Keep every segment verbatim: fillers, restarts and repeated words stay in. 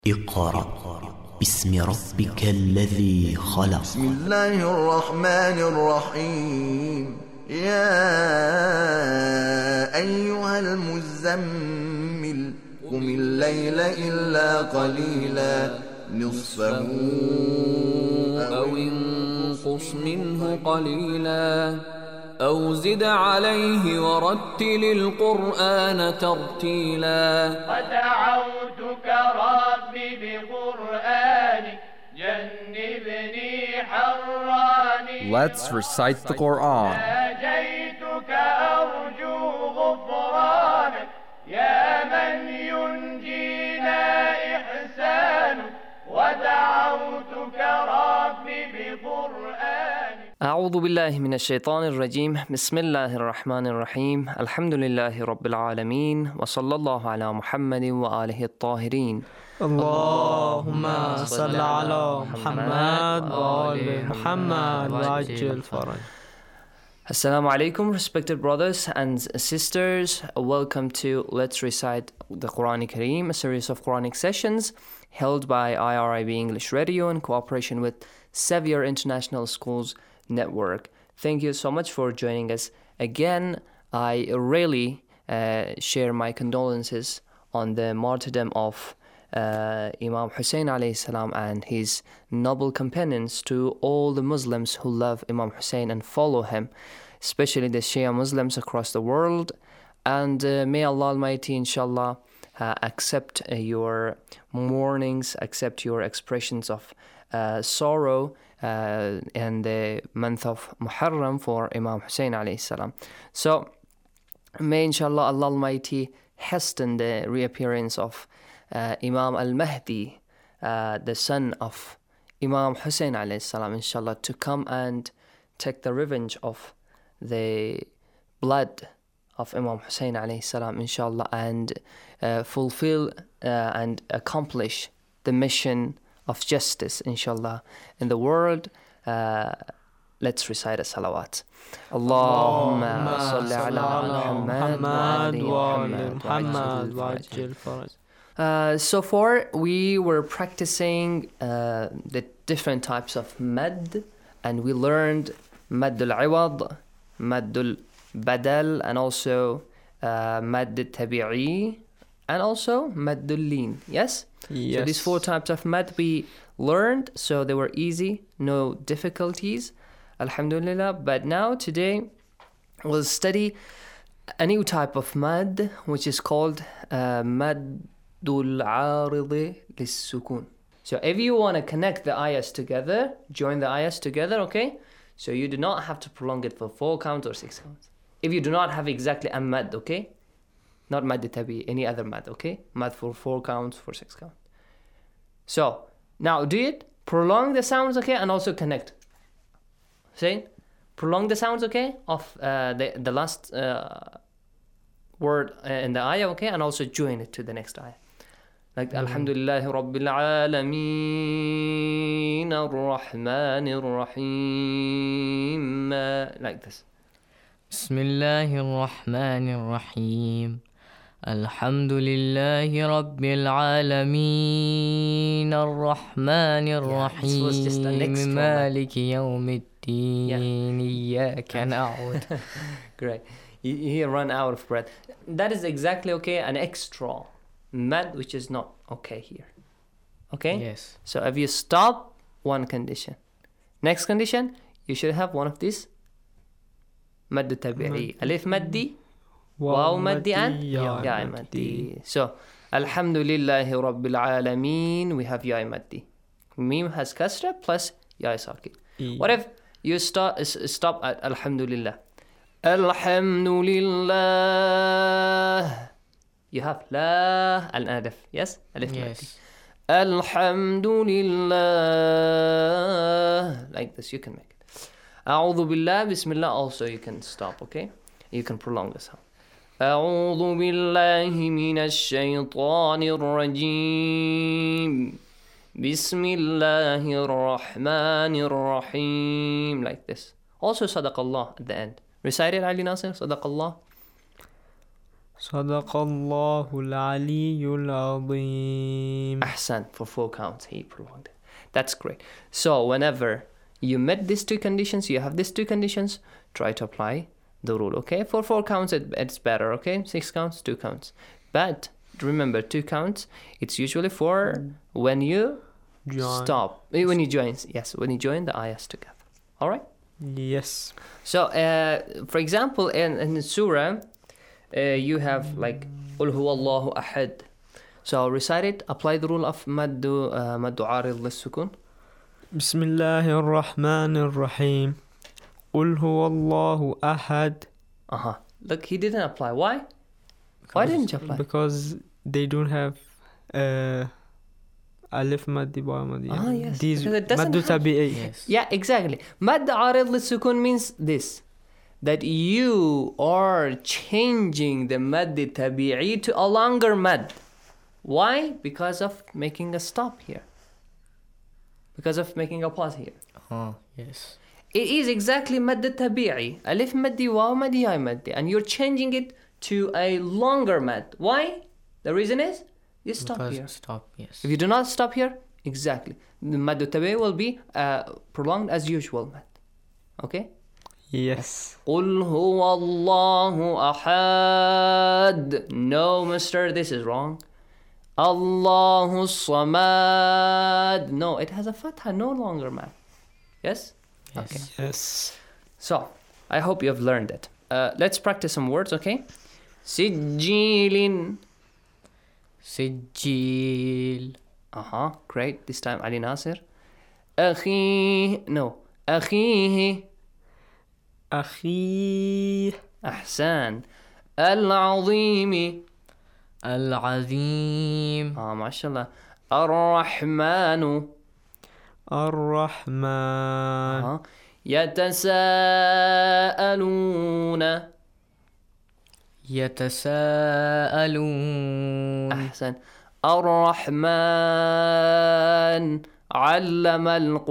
اقرأ باسم ربك الذي خلق. بسم الله الرحمن الرحيم. يا أيها المزمل قم الليل إلا قليلا نصفه أو انقص منه قليلا أو زد عليه ورتل القرآن ترتيلا. ودعوتك ربي بقرآنك جنبني حراني. Let's recite the Quran. ناجيتك أرجو غفرانك يا من ينجينا إحسانك. ودعوتك ربي بقرآنك. أعوذ بالله من الشيطان الرجيم. بسم الله الرحمن الرحيم. الحمد لله رب العالمين وصلى الله على محمد وآله الطاهرين. اللهم صل على محمد وآل محمد وعجل فرج. Assalamu alaikum, respected brothers and sisters. Welcome to Let's Recite the Quran Kareem, a series of Quranic sessions held by I R I B English Radio in cooperation with Sevier International Schools Network. Thank you so much for joining us again. I really uh, share my condolences on the martyrdom of uh, Imam Hussein alayhi salam and his noble companions, to all the Muslims who love Imam Hussein and follow him, especially the Shia Muslims across the world. And uh, may Allah Almighty, inshallah, uh, accept uh, your mournings, accept your expressions of uh, sorrow uh, in the month of Muharram for Imam Hussein alayhi salam. So, may inshallah Allah Almighty hasten the reappearance of uh, Imam al-Mahdi, uh, the son of Imam Hussein alayhi salam, inshallah, to come and take the revenge of the blood of Imam Hussein alayhi salam, inshallah, and uh, fulfill uh, and accomplish the mission of justice, inshallah, in the world. Uh, let's recite a salawat. Allahumma salli ala Muhammad wa ali Muhammad wa ajil faraj. Uh, so far, we were practicing uh, the different types of mad, and we learned mad al-iwad, mad al-badal, and also uh, mad al-tabi'i, and also mad al-lin. Yes? Yes. So these four types of mad we learned, so they were easy, no difficulties, alhamdulillah. But now, today, we'll study a new type of mad, which is called uh, mad al-'arid lis-sukun. So if you want to connect the ayahs together, join the ayahs together, okay? So you do not have to prolong it for four counts or six counts. If you do not have exactly a mad, okay? Not mad tabi, any other mad, okay? Mad for four counts, for six counts. So, now do it. Prolong the sounds, okay? And also connect. Say, prolong the sounds, okay? Of uh, the, the last uh, word uh, in the ayah, okay? And also join it to the next ayah. Like, mm-hmm. Alhamdulillahi Rabbil Alameen Ar-Rahman Ar-Rahim. Like this. Bismillahir Rahmanir Rahim. Alhamdulillahi Rabbil Alameen Ar-Rahmanir Rahim. Maliki Yawmiddin. Iyyaka na'budu. Great. You, you run out of breath. That is exactly okay. An extra mad, which is not okay here. Okay? Yes. So if you stop, one condition. Next condition, you should have one of these. Mad tabi'i. Alif maddi, waw maddi, and ya maddi. So, Alhamdulillahi Rabbil Alameen, we have ya maddi. Mim has kasra plus ya sakit. What if you start, stop at Alhamdulillah? Alhamdulillah. You have la al-adif, yes? Alif yes. Alhamdulillah. Like this, you can make it. A'udhu billah, bismillah, also you can stop, okay? You can prolong the sound. A'udhu billahi minash shaytanir rajim. Bismillahir rahmanir rahim. Like this. Also sadaqallah at the end. Recite it, Ali Nasir, sadaqallah. صدق الله العلي العظيم. Ahsan, for four counts, he prolonged it. That's great. So whenever you met these two conditions, you have these two conditions, try to apply the rule, okay? For four counts, it, it's better, okay? Six counts, two counts. But remember, two counts, it's usually for when you Join. stop. Eh, When you join, yes, when you join the ayahs together. All right? Yes. So, uh, for example, in, in the surah, uh, you have like قُلْ هُوَ اللَّهُ أَحَدٌ. So recite it, apply the rule of مد uh, مد عارض للسكون. بسم الله الرحمن الرحيم. قل هو الله أحد. Uh-huh. Look, he didn't apply. Why? Why didn't you apply? Because they don't have uh, alif maddi ba maddi. Ah, yes. These Because it doesn't maddu have- tabi'i. Yes. Yeah, exactly. مد عارض للسكون means this. That you are changing the mad tabi'i to a longer mad. Why? Because of making a stop here. Because of making a pause here. Oh, yes. It is exactly mad tabi'i. Alif maddi, waw maddi, ya maddi. And you're changing it to a longer mad. Why? The reason is, you stop Because here. stop, yes. If you do not stop here, exactly. The mad tabi'i will be uh, prolonged as usual mad. Okay? Yes. قُلْ هُوَ اللَّهُ أَحَدٌ. No, mister, this is wrong. Allahu Samad. No, it has a fatha, no longer mad. Yes? Yes. Okay. Yes. So, I hope you have learned it. Uh, let's practice some words, okay? Sijilin. Sijil. Uh-huh, great. This time, Ali Nasir. Akhi. No. Akhihi. أخي. أحسن. العظيم. Al-Azim. آه ما شاء الله. الرحمن. الرحمن. آه. يتساءلون. Yatasa'alun. أحسن. الرحمن علم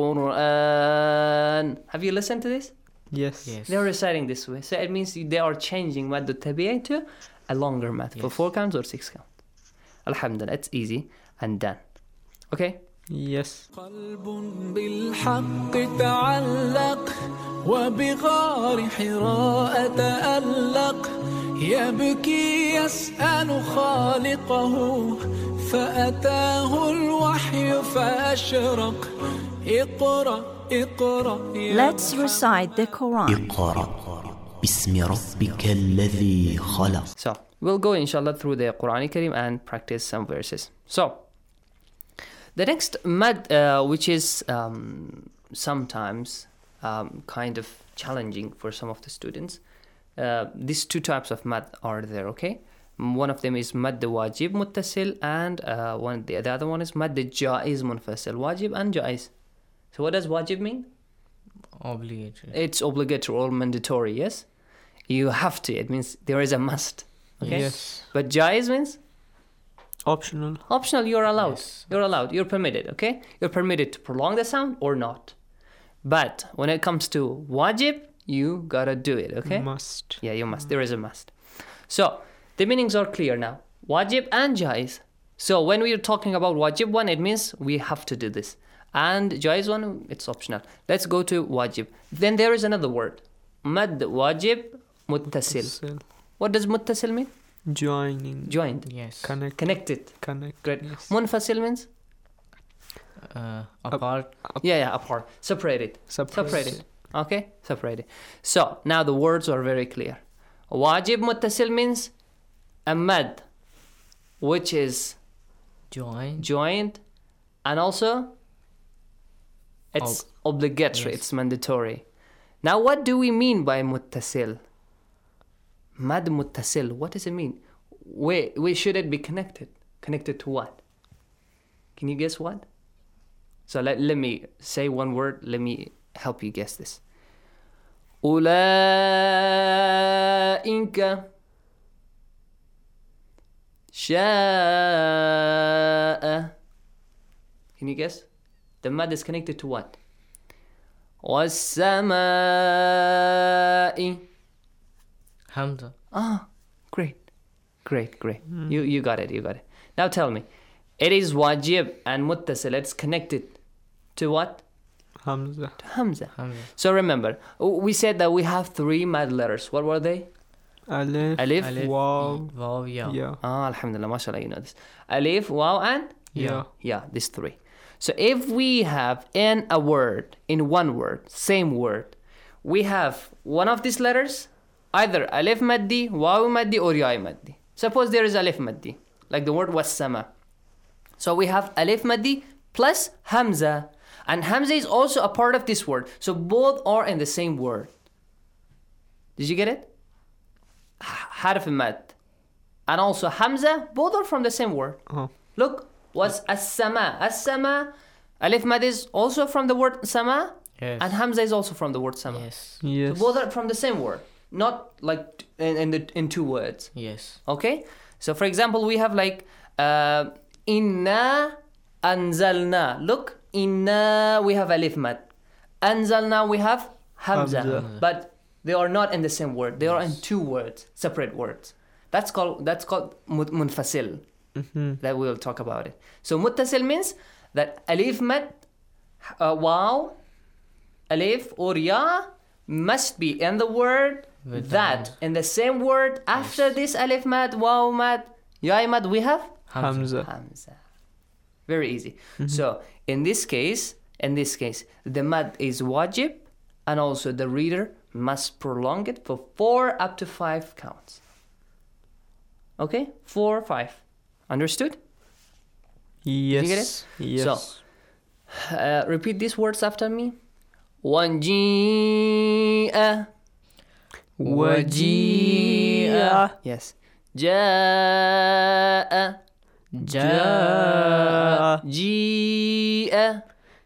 القرآن. Have you listened to this? Yes. Yes. They're reciting this way. So it means they are changing mad tabi'i to a longer mad for Yes. four counts or six counts. Alhamdulillah, it's easy and done. Okay? Yes. قلب بالحق تعلق وبغار حراء تألق يبكي يسأل خالقه فأتاه الوحي فأشرق اقرأ اقرأ يا Let's recite the Quran. اقرأ باسم ربك الذي خلق. So we'll go inshallah through the Quran Kareem and practice some verses. So the next mad, uh, which is um, sometimes um, kind of challenging for some of the students. Uh, these two types of mad are there, okay? One of them is mad wajib muttasil, and uh, one the, the other one is mad jaiz munfasil. Wajib and jaiz. So what does wajib mean? Obligatory. It's obligatory or mandatory, yes? You have to. It means there is a must. Okay? Yes. But jaiz means Optional. optional. You're allowed. Yes. You're allowed. You're permitted, okay? You're permitted to prolong the sound or not. But when it comes to wajib, you gotta do it, okay? Must. Yeah, you must. There is a must. So, the meanings are clear now. Wajib and jaiz. So, when we are talking about wajib one, it means we have to do this. And jaiz one, it's optional. Let's go to wajib. Then there is another word. Mad wajib muttasil. Still. What does muttasil mean? Joining. Joined. Yes. Connect. Connected. Connect. Great. Yes. Munfasil means? Uh, apart. Yeah, yeah, apart. Separated. Separate. Separated. Okay? Separated. So, now the words are very clear. Wajib muttasil means a mad, which is Join. joined, and also it's obligatory, yes. it's mandatory. Now, what do we mean by muttasil? Mad muttasil, what does it mean? Wait, wait, should it be connected? Connected to what? Can you guess what? So let, let me say one word, let me help you guess this. أولئك شاء. Can you guess? The mad is connected to what? والسماء. Hamza. Ah, great. Great, great. You you got it, you got it. Now tell me, it is wajib and muttasil. It's connected to what? Hamza. To Hamza. Hamza. So remember, we said that we have three mad letters. What were they? Alif. Alif. Alif, Waw. Waw, ya. Ya. Ah, alhamdulillah, mashallah, you know this. Alif, waw, and? Ya. Yeah, these three. So if we have in a word, in one word, same word, we have one of these letters, either alif maddi, waw maddi, or ya maddi. Suppose there is alif maddi, like the word wassama. So we have alif maddi plus hamza. And hamza is also a part of this word. So both are in the same word. Did you get it? Harf mad. And also hamza, both are from the same word. Oh. Look, what's as-sama? As-sama, alif mad is also from the word sama. Yes. And hamza is also from the word sama. Yes. Yes. So both are from the same word. Not like in, in, the, in two words. Yes. Okay? So for example, we have like uh, inna anzalna. Look, inna we have alif mad. Anzalna we have hamza. Hamza. But they are not in the same word. They are in two words, separate words. That's called that's called mut- munfasil. Mm-hmm. That we'll talk about it. So muttasil means that alif mad, uh, waw, alif or ya must be in the word With the that Hamza. in the same word after this alif mad, waw mad, ya mad we have Hamza. hamza. Very easy. So in this case, in this case, the mad is wajib, and also the reader must prolong it for four up to five counts. Okay, four, five. Understood? Yes. you get it? Yes. So, Uh, repeat these words after me. وَجِيءَ وجيء. Yes. جَاءَ جاء. جِيءَ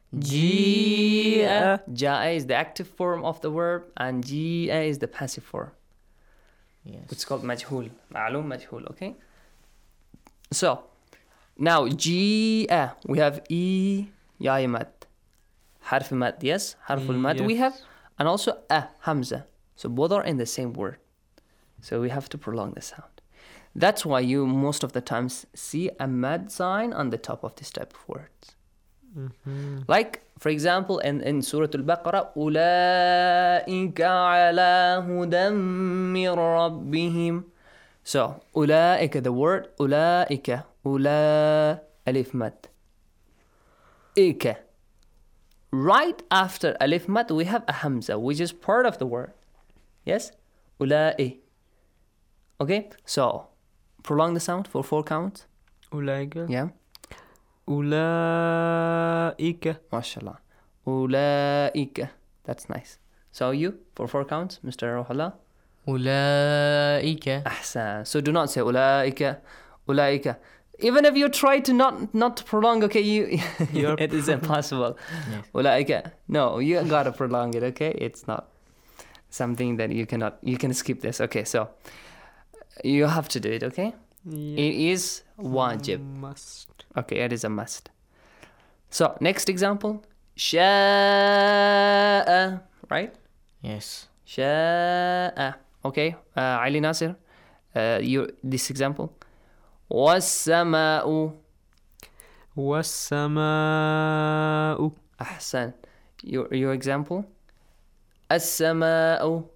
جيء. Ja'a is the active form of the verb and ji'a is the passive form. Yes. It's called majhul. Ma'lum majhul, okay? So, now ji'a, we have e, ya mad. Harf mad, yes? Harful mad we Yes. have. And also a, hamza. So both are in the same word. So we have to prolong the sound. That's why you most of the times see a mad sign on the top of this type of words. Mm-hmm. Like, for example, in, in Surah Al-Baqarah, أُولَٰئِكَ عَلَىٰ هُدًى مِّن رَبِّهِمْ. So, أُولَٰئِكَ, the word أُولَٰئِكَ, أُولَٰ, alif mad. إِكَ. Right after alif mad, we have a hamza, which is part of the word. Yes? أُولَٰئِ. Okay? So, prolong the sound for four counts. أولئك. Yeah? أولئك. MashaAllah. أولئك. That's nice. So you, for four counts, Mister Rohala? أولئك. Ahsan. So do not say أولئك. أولئك. Even if you try to not not to prolong, okay, you You're it is impossible. Yes. أولئك. No, you gotta prolong it, okay? It's not something that you cannot, you can skip this. Okay, so you have to do it, okay? Yeah. It is wajib. Must. Okay, it is a must. So, next example. شاء. Right? Yes. شاء. Okay, uh, Ali Nasir, uh, you, this example. والسماء. والسماء. أحسن. Your, your example. السماء.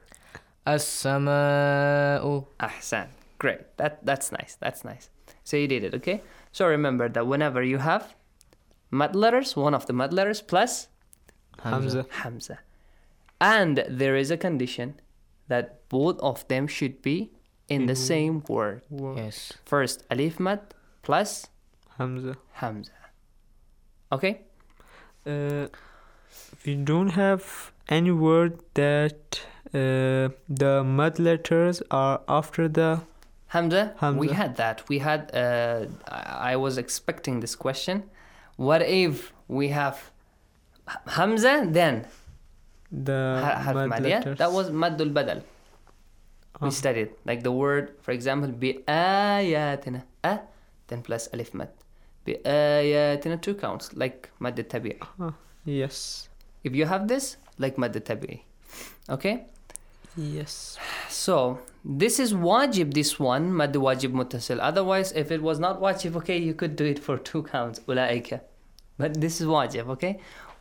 السماء. أحسن. Great. That, that's nice. That's nice. So you did it, okay? So remember that whenever you have mad letters, one of the mad letters plus Hamza. Hamza. And there is a condition that both of them should be in the same word. Yes. First, alif mad plus Hamza. Hamza. Okay? Uh, we don't have any word that uh, the mud letters are after the Hamza, Hamza. we had that. We had, uh, I I was expecting this question. What if we have Hamza, then the ha- harf mud mad, yeah? letters. That was maddul badal. We Ah. studied. Like the word, for example, بآياتنا. A, then plus alif mad. بآياتنا, two counts, like mad tabi'i. Ah, yes. If you have this, like mad tabi'i. Okay? Yes. So this is wajib, this one, mad wajib muttasil. Otherwise, if it was not wajib, okay, you could do it for two counts, ulaika. But this is wajib, okay?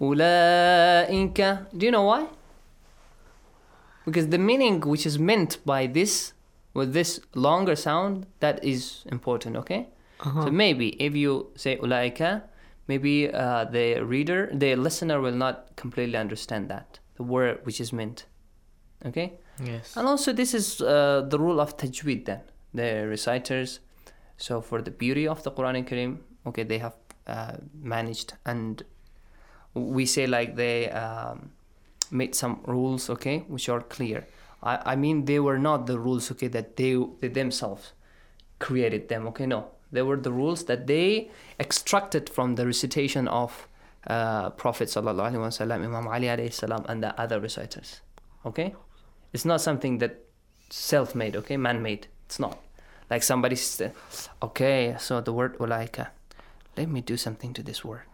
Ulaika. Do you know why? Because the meaning which is meant by this, with this longer sound, that is important, okay? Uh-huh. So maybe if you say ulaika, maybe uh, the reader, the listener will not completely understand that, the word which is meant, okay? Yes. And also this is uh, the rule of tajweed then, the reciters. So for the beauty of the Quran Kareem, okay, they have uh, managed, and we say like they um, made some rules, okay, which are clear. I, I mean, they were not the rules, okay, that they, they themselves created them, okay, no. They were the rules that they extracted from the recitation of uh, Prophet sallallahu alaihi wasallam, Imam Ali alayhi salam, and the other reciters, okay? It's not something that self-made, okay, man-made. It's not. Like somebody said, okay, so the word ulaika, let me do something to this word.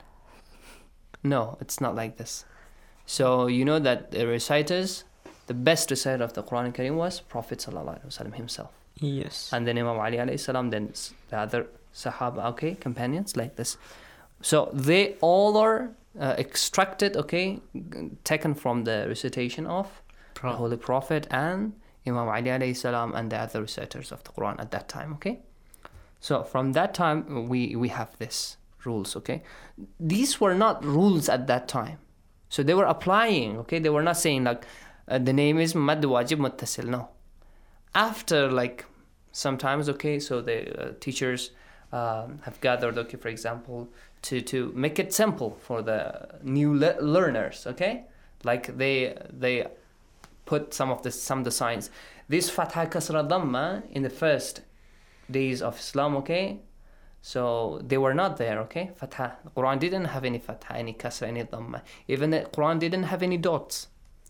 No, it's not like this. So you know that the reciters, the best reciter of the Quran Kareem was Prophet sallallahu alaihi wasallam himself. Yes. And then Imam Ali alayhi salam, then the other Sahaba, okay, companions like this. So they all are uh, extracted, okay, taken from the recitation of Pro- the Holy Prophet and Imam Ali alayhi salam and the other reciters of the Quran at that time, okay? So from that time, we, we have this rules, okay? These were not rules at that time. So they were applying, okay? They were not saying like, uh, the name is mad wajib muttasil, no. After like, sometimes, okay, so the uh, teachers um, have gathered, okay, for example, to, to make it simple for the new le- learners, okay? Like they, they, put some of the some of the signs. This fatha kasra dhamma in the first days of Islam, okay? So they were not there, okay? Fatha. The Quran didn't have any fatha, any kasra, any dhamma. Even the Quran didn't have any dots.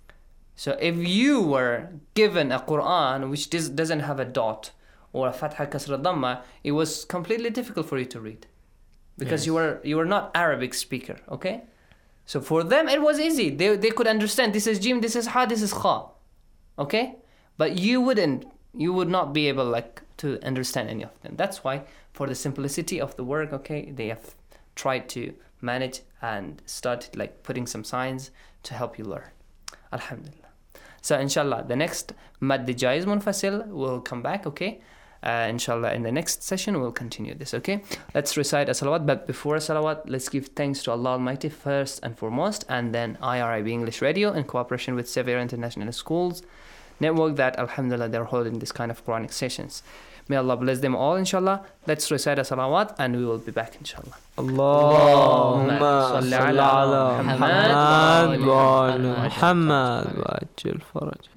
So if you were given a Quran which does, doesn't have a dot or a fatha kasra dhamma, it was completely difficult for you to read. Because yes. you were you were not Arabic speaker, okay? So for them, it was easy. They they could understand, this is jim, this is ha, this is kha. Okay? But you wouldn't, you would not be able like to understand any of them. That's why for the simplicity of the work, okay, they have tried to manage and started like putting some signs to help you learn. Alhamdulillah. So inshallah, the next Mad Jaiz Munfasil will come back, okay? Uh, inshallah, in the next session, we'll continue this, okay? Let's recite a salawat, but before a salawat, let's give thanks to Allah Almighty first and foremost, and then I R I B English Radio in cooperation with Sevier International Schools Network that, alhamdulillah, they're holding this kind of Quranic sessions. May Allah bless them all, inshallah. Let's recite a salawat, and we will be back, inshallah. Allahumma salli ala Muhammad wa ala Muhammad wa ajil faraj.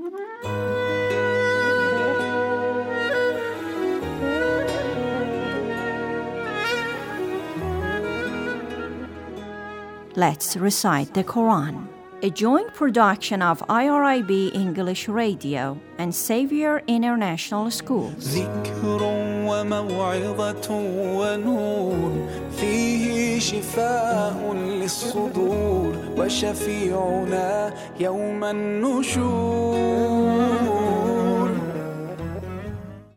Let's recite the Quran, a joint production of I R I B English Radio and Xavier International Schools. ذكر وموعظة ونور فيه شفاء للصدور وشفيعنا يوم النشور